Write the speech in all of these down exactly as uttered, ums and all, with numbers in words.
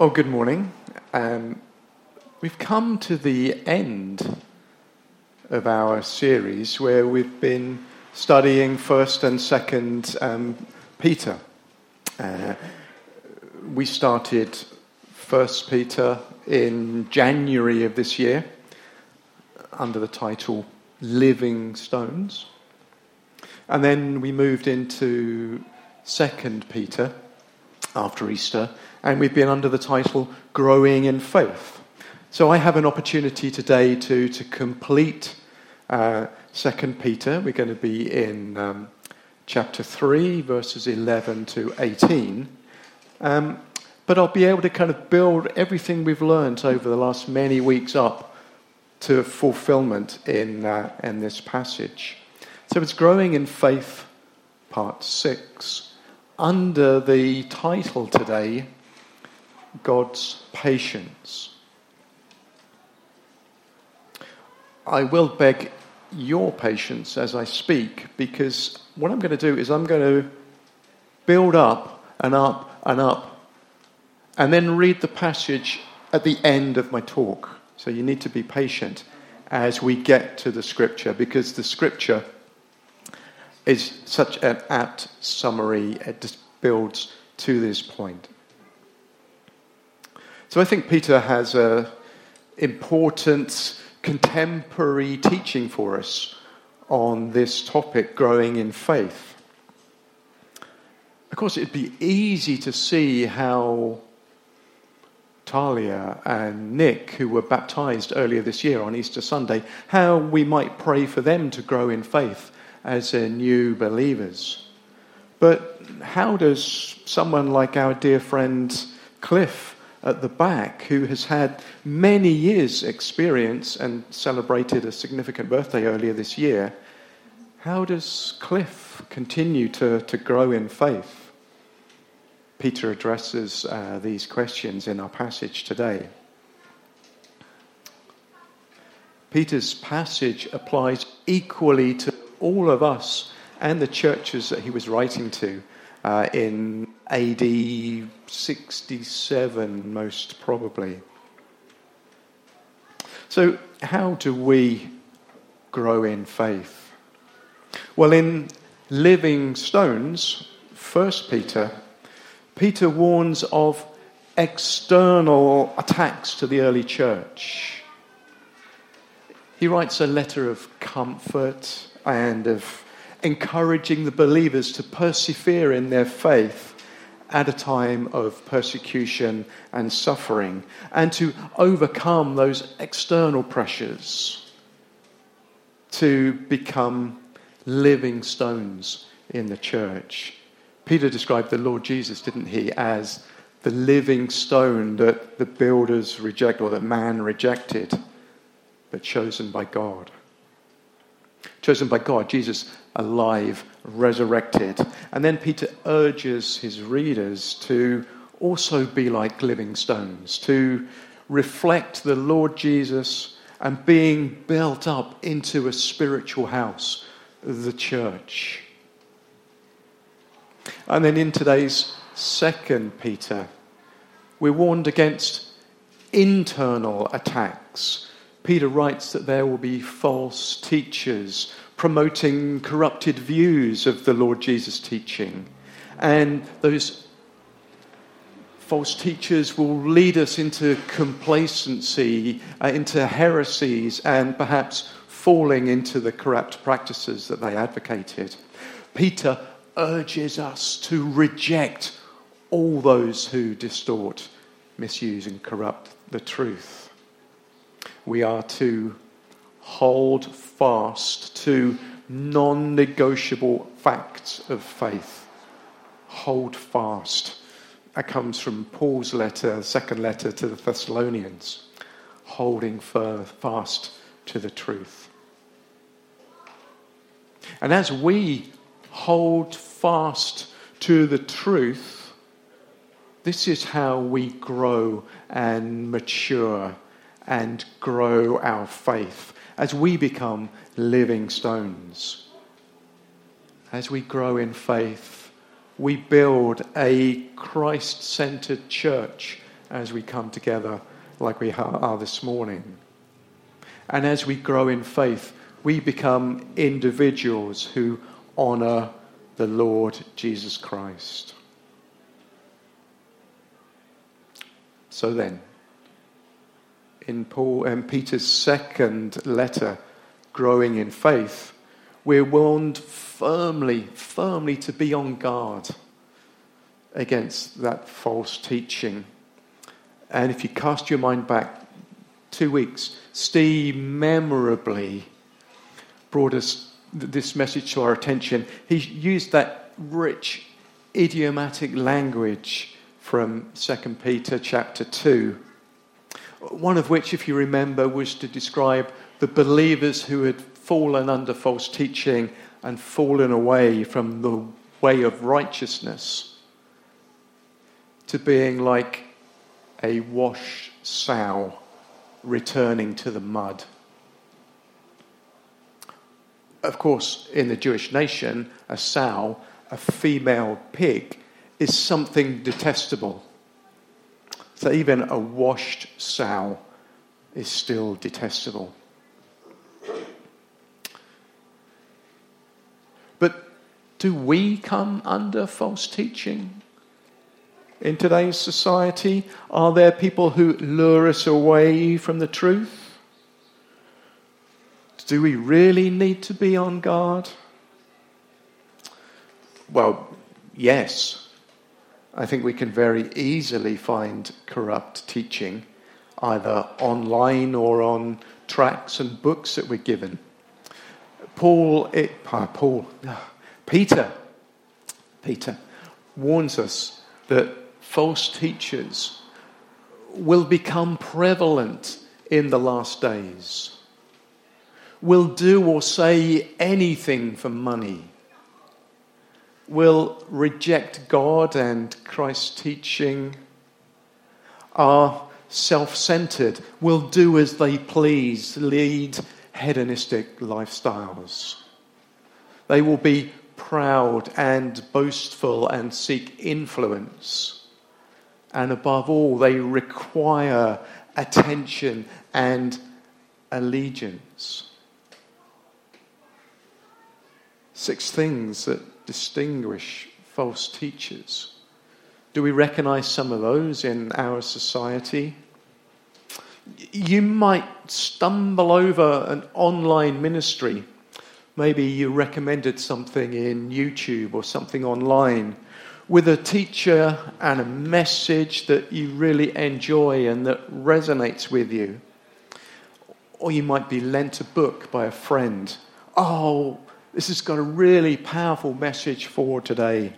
Well, good morning. Um, we've come to the end of our series where we've been studying First and Second um, Peter. Uh, we started First Peter in January of this year under the title Living Stones, and then we moved into Second Peter after Easter, and we've been under the title Growing in Faith. So I have an opportunity today to, to complete uh, Second Peter. We're going to be in um, chapter three, verses eleven to eighteen. Um, but I'll be able to kind of build everything we've learned over the last many weeks up to fulfillment in, uh, in this passage. So it's Growing in Faith, part six. Under the title today, God's Patience. I will beg your patience as I speak, because what I'm going to do is I'm going to build up and up and up and then read the passage at the end of my talk. So you need to be patient as we get to the scripture, because the scripture is such an apt summary. It just builds to this point. So I think Peter has an important contemporary teaching for us on this topic, growing in faith. Of course, it'd be easy to see how Talia and Nick, who were baptized earlier this year on Easter Sunday, how we might pray for them to grow in faith as uh, new believers. But how does someone like our dear friend Cliff at the back, who has had many years' experience and celebrated a significant birthday earlier this year, how does Cliff continue to, to grow in faith? Peter addresses uh, these questions in our passage today. Peter's passage applies equally to all of us and the churches that he was writing to uh, in A D sixty-seven, most probably. So how do we grow in faith? Well, in Living Stones, First Peter, Peter warns of external attacks to the early church. He writes a letter of comfort and of encouraging the believers to persevere in their faith at a time of persecution and suffering, and to overcome those external pressures to become living stones in the church. Peter described the Lord Jesus, didn't he, as the living stone that the builders reject, or that man rejected, but chosen by God. Chosen by God, Jesus alive, resurrected. And then Peter urges his readers to also be like living stones, to reflect the Lord Jesus and being built up into a spiritual house, the church. And then in today's Second Peter, we're warned against internal attacks. Peter writes that there will be false teachers promoting corrupted views of the Lord Jesus' teaching. And those false teachers will lead us into complacency, uh, into heresies, and perhaps falling into the corrupt practices that they advocated. Peter urges us to reject all those who distort, misuse, and corrupt the truth. We are to hold fast to non-negotiable facts of faith. Hold fast. That comes from Paul's letter, second letter to the Thessalonians. Holding fast to the truth. And as we hold fast to the truth, this is how we grow and mature and grow our faith as we become living stones. As we grow in faith, we build a Christ-centered church as we come together like we are this morning. And as we grow in faith, we become individuals who honour the Lord Jesus Christ. So then, in Paul and Peter's second letter, Growing in Faith, we're warned firmly, firmly to be on guard against that false teaching. And if you cast your mind back two weeks, Steve memorably brought us this message to our attention. He used that rich, idiomatic language from Second Peter chapter two, one of which, if you remember, was to describe the believers who had fallen under false teaching and fallen away from the way of righteousness to being like a washed sow returning to the mud. Of course, in the Jewish nation, a sow, a female pig, is something detestable. So even a washed sow is still detestable. But do we come under false teaching in today's society? Are there people who lure us away from the truth? Do we really need to be on guard? Well, yes. I think we can very easily find corrupt teaching, either online or on tracts and books that we're given. Paul, it, uh, Paul, uh, Peter, Peter warns us that false teachers will become prevalent in the last days, will do or say anything for money, will reject God and Christ's teaching, are self-centered, will do as they please, lead hedonistic lifestyles. They will be proud and boastful and seek influence. And above all, they require attention and allegiance. Six things that distinguish false teachers. Do we recognize some of those in our society? You might stumble over an online ministry. Maybe you recommended something in YouTube or something online with a teacher and a message that you really enjoy and that resonates with you. Or you might be lent a book by a friend. Oh, this has got a really powerful message for today.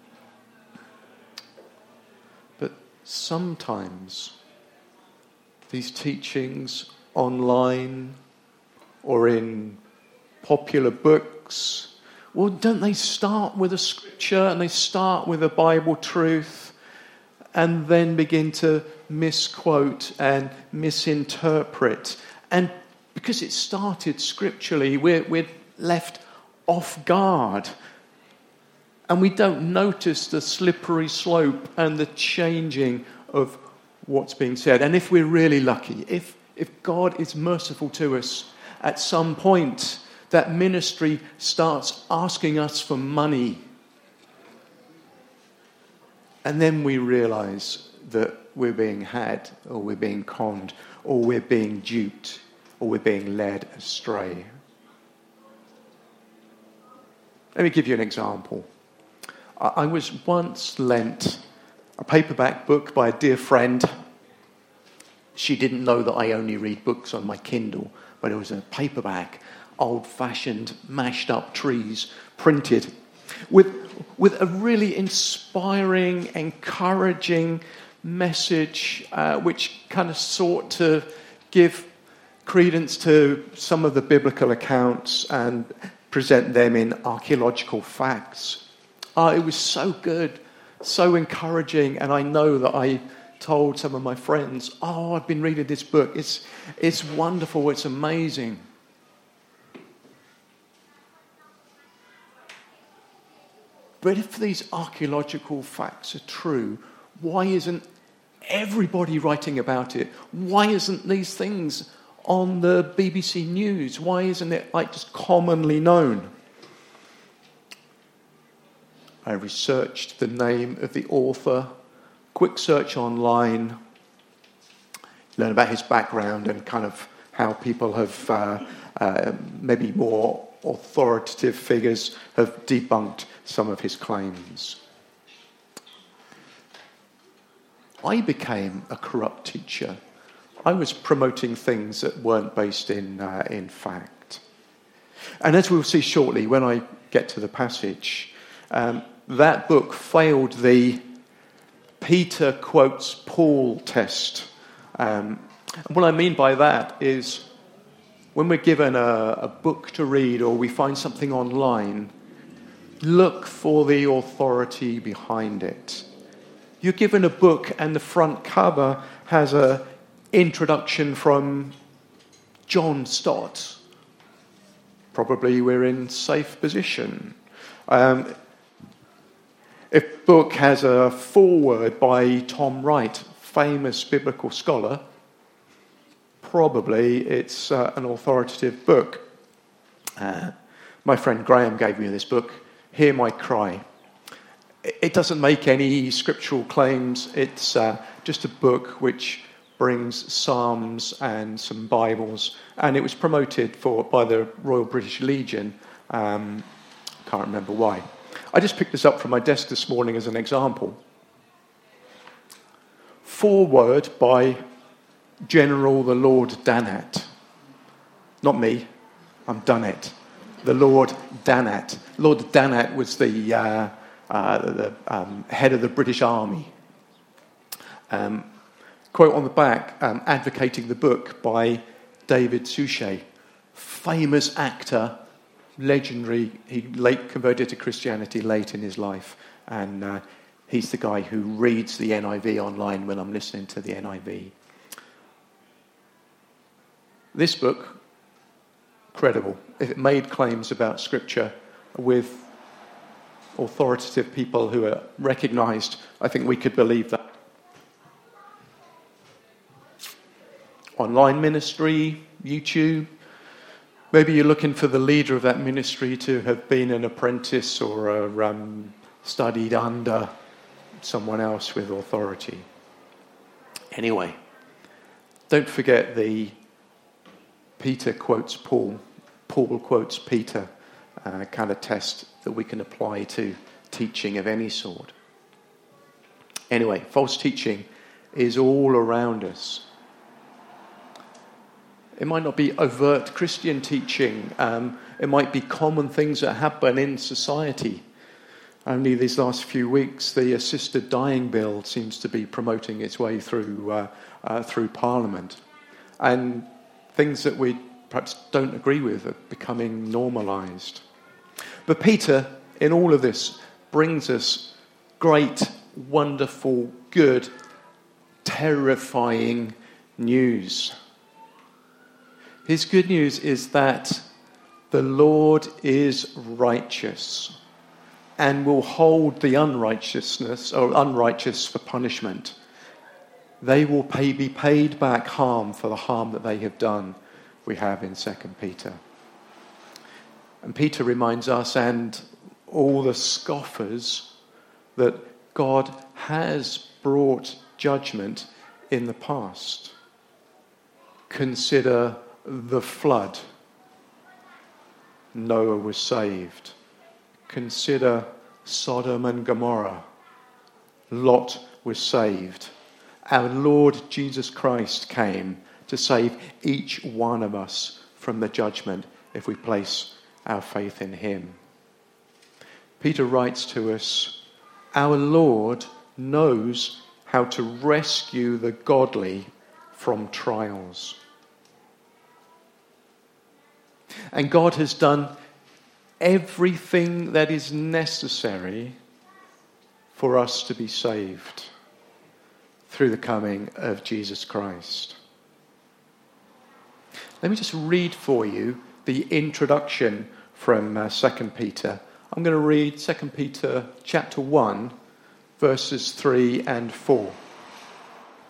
But sometimes these teachings online or in popular books, well, don't they start with a scripture and they start with a Bible truth and then begin to misquote and misinterpret? And because it started scripturally, we're, we're left off guard. And we don't notice the slippery slope and the changing of what's being said. And if we're really lucky, if, if God is merciful to us, at some point, that ministry starts asking us for money. And then we realize that we're being had, or we're being conned, or we're being duped, or we're being led astray. Let me give you an example. I was once lent a paperback book by a dear friend. She didn't know that I only read books on my Kindle, but it was a paperback, old-fashioned, mashed-up trees, printed, with, with a really inspiring, encouraging message, uh, which kind of sought to give credence to some of the biblical accounts and present them in archaeological facts. Uh, it was so good, so encouraging, and I know that I told some of my friends, oh, I've been reading this book. It's, it's wonderful, it's amazing. But if these archaeological facts are true, why isn't everybody writing about it. Why isn't these things on the B B C News? Why isn't it like just commonly known? I researched the name of the author, quick search online, learn about his background and kind of how people have, uh, uh, maybe more authoritative figures have debunked some of his claims. I became a corrupt teacher. I was promoting things that weren't based in uh, in fact. And as we'll see shortly, when I get to the passage, um, that book failed the Peter quotes Paul test. Um, and what I mean by that is when we're given a, a book to read or we find something online, look for the authority behind it. You're given a book and the front cover has a introduction from John Stott. Probably we're in safe position. Um, if book has a foreword by Tom Wright, famous biblical scholar, probably it's uh, an authoritative book. Uh, my friend Graham gave me this book, Hear My Cry. It doesn't make any scriptural claims. It's uh, just a book which brings Psalms and some Bibles, and it was promoted for by the Royal British Legion. Um, can't remember why. I just picked this up from my desk this morning as an example. Foreword by General the Lord Dannatt. Not me, I'm Dunnett. The Lord Dannatt. Lord Dannatt was the, uh, uh, the um, head of the British Army. Um, quote on the back, um, advocating the book by David Suchet, famous actor, legendary. He late converted to Christianity late in his life, and uh, he's the guy who reads the N I V online when I'm listening to the N I V. This book, credible. If it made claims about Scripture with authoritative people who are recognised, I think we could believe that. Online ministry, YouTube. Maybe you're looking for the leader of that ministry to have been an apprentice or a, um, studied under someone else with authority. Anyway, don't forget the Peter quotes Paul, Paul quotes Peter uh, kind of test that we can apply to teaching of any sort. Anyway, false teaching is all around us. It might not be overt Christian teaching. Um, it might be common things that happen in society. Only these last few weeks, the assisted dying bill seems to be promoting its way through uh, uh, through Parliament. And things that we perhaps don't agree with are becoming normalised. But Peter, in all of this, brings us great, wonderful, good, terrifying news. His good news is that the Lord is righteous and will hold the unrighteousness or unrighteous for punishment. They will pay, be paid back harm for the harm that they have done, we have in Second Peter. And Peter reminds us and all the scoffers that God has brought judgment in the past. Consider the flood. Noah was saved. Consider Sodom and Gomorrah. Lot was saved. Our Lord Jesus Christ came to save each one of us from the judgment if we place our faith in him. Peter writes to us, our Lord knows how to rescue the godly from trials. And God has done everything that is necessary for us to be saved through the coming of Jesus Christ. Let me just read for you the introduction from uh, Second Peter. I'm going to read Second Peter chapter one, verses three and four.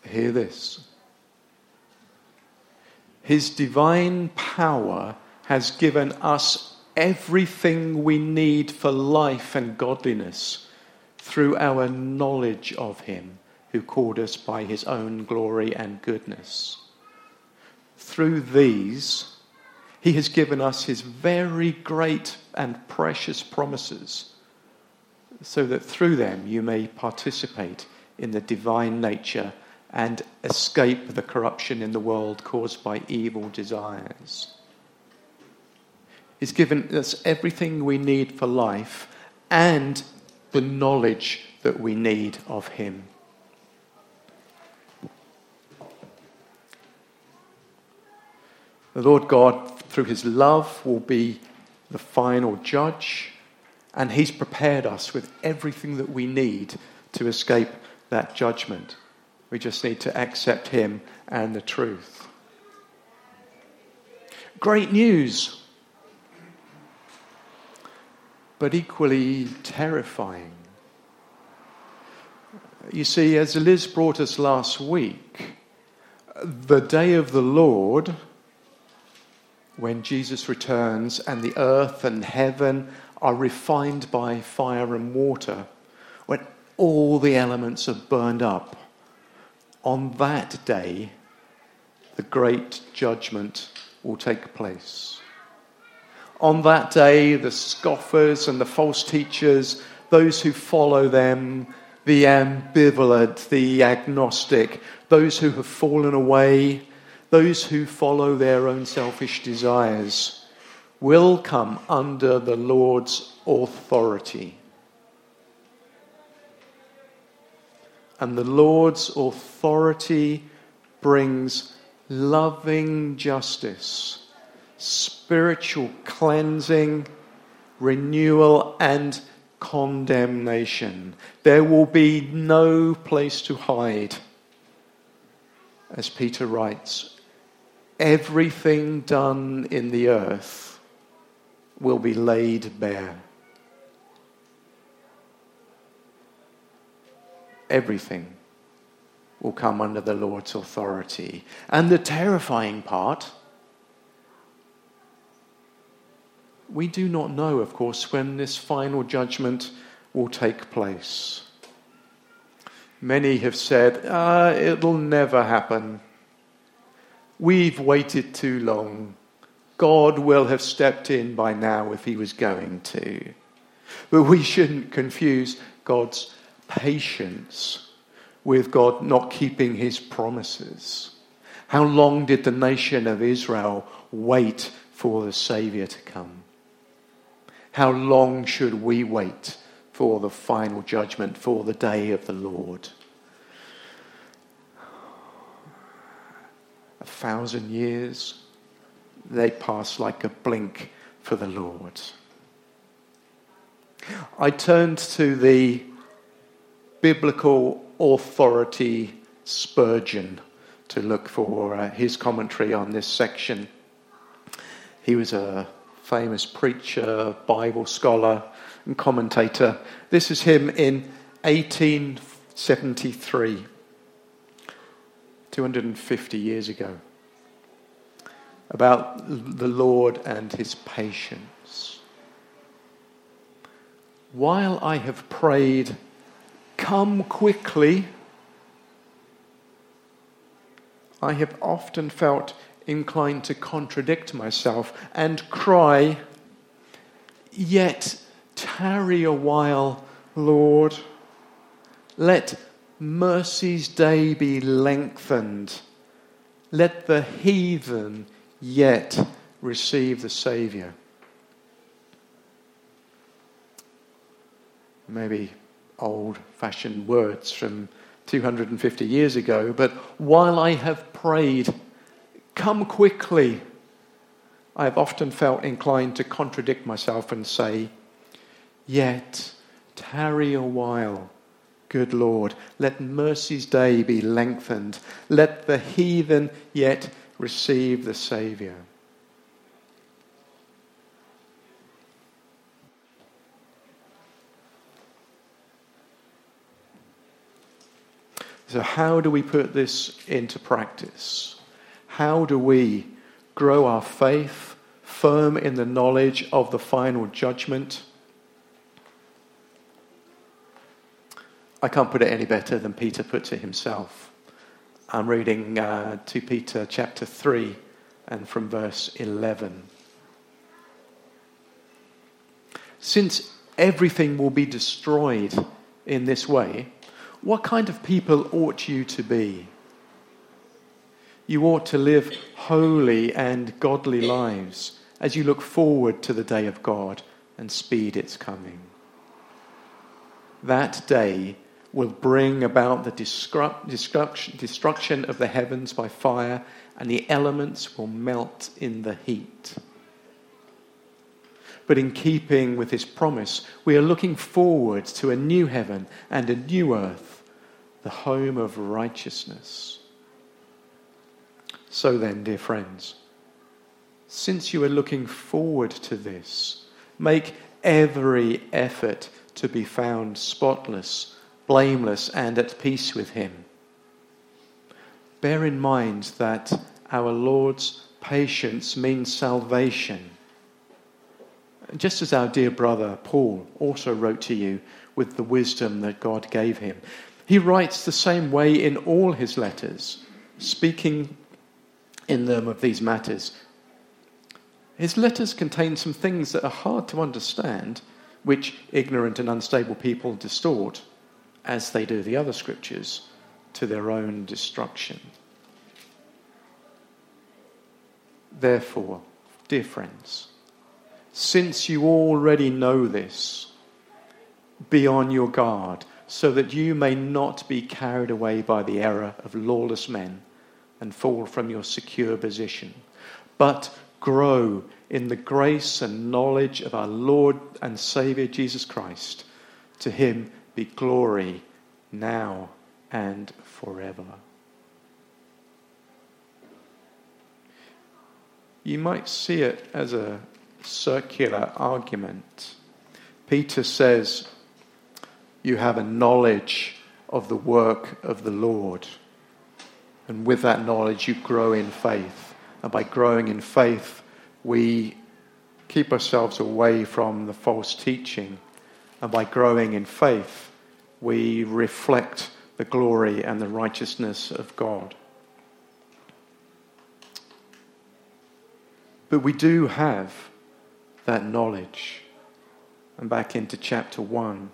Hear this. His divine power has given us everything we need for life and godliness through our knowledge of him who called us by his own glory and goodness. Through these, he has given us his very great and precious promises, so that through them you may participate in the divine nature and escape the corruption in the world caused by evil desires. He's given us everything we need for life and the knowledge that we need of him. The Lord God, through his love, will be the final judge, and he's prepared us with everything that we need to escape that judgment. We just need to accept him and the truth. Great news, but equally terrifying. You see, as Liz brought us last week, the day of the Lord, when Jesus returns and the earth and heaven are refined by fire and water, when all the elements are burned up, on that day, the great judgment will take place. On that day, the scoffers and the false teachers, those who follow them, the ambivalent, the agnostic, those who have fallen away, those who follow their own selfish desires, will come under the Lord's authority. And the Lord's authority brings loving justice, spiritual cleansing, renewal, and condemnation. There will be no place to hide. As Peter writes, everything done in the earth will be laid bare. Everything will come under the Lord's authority. And the terrifying part, we do not know, of course, when this final judgment will take place. Many have said, ah, it'll never happen. We've waited too long. God will have stepped in by now if he was going to. But we shouldn't confuse God's patience with God not keeping his promises. How long did the nation of Israel wait for the Saviour to come? How long should we wait for the final judgment, for the day of the Lord? A thousand years, they pass like a blink for the Lord. I turned to the biblical authority Spurgeon to look for uh, his commentary on this section. He was a famous preacher, Bible scholar, and commentator. This is him in eighteen seventy-three, two hundred fifty years ago, about the Lord and his patience. While I have prayed, come quickly, I have often felt inclined to contradict myself and cry, yet tarry a while, Lord. Let mercy's day be lengthened. Let the heathen yet receive the Saviour. Maybe old-fashioned words from two hundred fifty years ago, but while I have prayed, come quickly, I have often felt inclined to contradict myself and say, yet tarry a while, good Lord. Let mercy's day be lengthened. Let the heathen yet receive the Saviour. So how do we put this into practice? How do we grow our faith firm in the knowledge of the final judgment? I can't put it any better than Peter puts it himself. I'm reading uh, Second Peter chapter three and from verse eleven. Since everything will be destroyed in this way, what kind of people ought you to be? You ought to live holy and godly lives as you look forward to the day of God and speed its coming. That day will bring about the destruction, destruction of the heavens by fire, and the elements will melt in the heat. But in keeping with his promise, we are looking forward to a new heaven and a new earth, the home of righteousness. So then, dear friends, since you are looking forward to this, make every effort to be found spotless, blameless, and at peace with him. Bear in mind that our Lord's patience means salvation. Just as our dear brother Paul also wrote to you with the wisdom that God gave him. He writes the same way in all his letters, speaking in them of these matters. His letters contain some things that are hard to understand, which ignorant and unstable people distort, as they do the other scriptures, to their own destruction. Therefore, dear friends, since you already know this, be on your guard, so that you may not be carried away by the error of lawless men and fall from your secure position, but grow in the grace and knowledge of our Lord and Saviour Jesus Christ. To him be glory now and forever. You might see it as a circular argument. Peter says, you have a knowledge of the work of the Lord. And with that knowledge, you grow in faith. And by growing in faith, we keep ourselves away from the false teaching. And by growing in faith, we reflect the glory and the righteousness of God. But we do have that knowledge. And back into chapter one.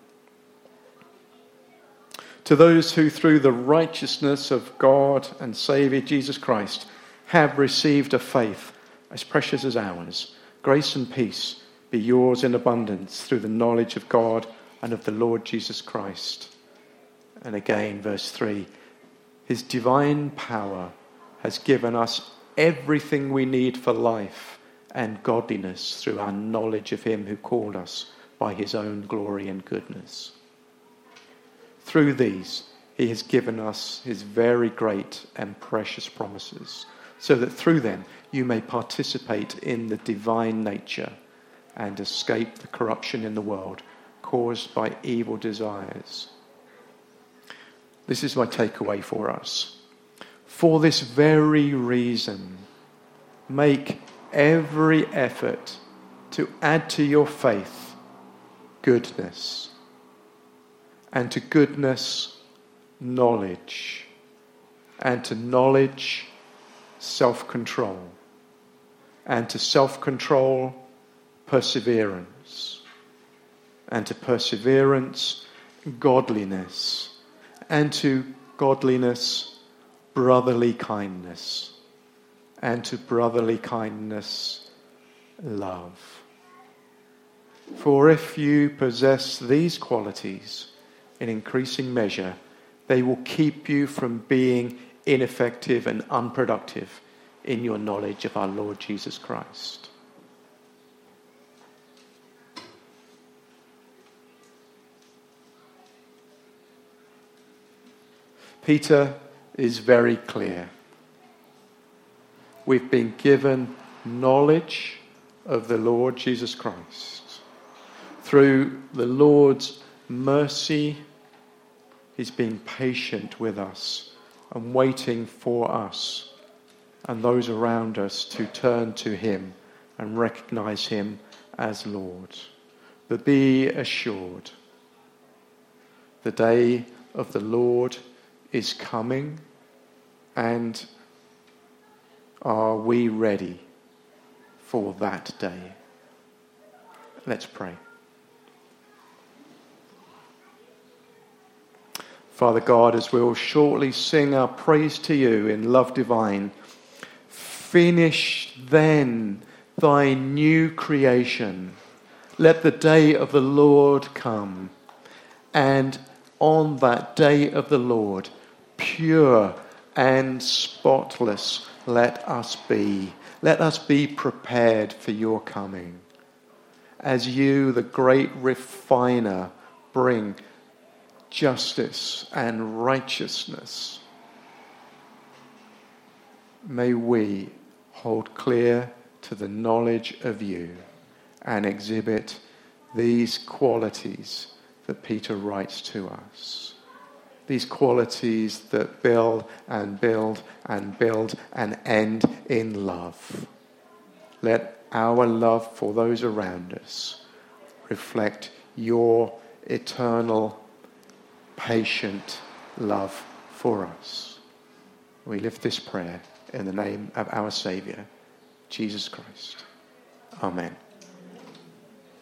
To those who through the righteousness of God and Saviour Jesus Christ have received a faith as precious as ours, grace and peace be yours in abundance through the knowledge of God and of the Lord Jesus Christ. And again, verse three, his divine power has given us everything we need for life and godliness through our knowledge of him who called us by his own glory and goodness. Through these, he has given us his very great and precious promises, so that through them you may participate in the divine nature and escape the corruption in the world caused by evil desires. This is my takeaway for us. For this very reason, make every effort to add to your faith goodness, and to goodness, knowledge, and to knowledge, self-control, and to self-control, perseverance, and to perseverance, godliness, and to godliness, brotherly kindness, and to brotherly kindness, love. For if you possess these qualities in increasing measure, they will keep you from being ineffective and unproductive in your knowledge of our Lord Jesus Christ. Peter is very clear. We've been given knowledge of the Lord Jesus Christ through the Lord's mercy He's being patient with us and waiting for us and those around us to turn to him and recognize him as Lord. But be assured, the day of the Lord is coming, and are we ready for that day? Let's pray. Father God, as we'll shortly sing our praise to you in love divine, finish then thy new creation. Let the day of the Lord come, and on that day of the Lord, pure and spotless, let us be. Let us be prepared for your coming. As you, the great refiner, bring justice and righteousness, may we hold clear to the knowledge of you and exhibit these qualities that Peter writes to us. These qualities that build and build and build and end in love. Let our love for those around us reflect your eternal, patient love for us. We lift this prayer in the name of our Saviour, Jesus Christ. Amen.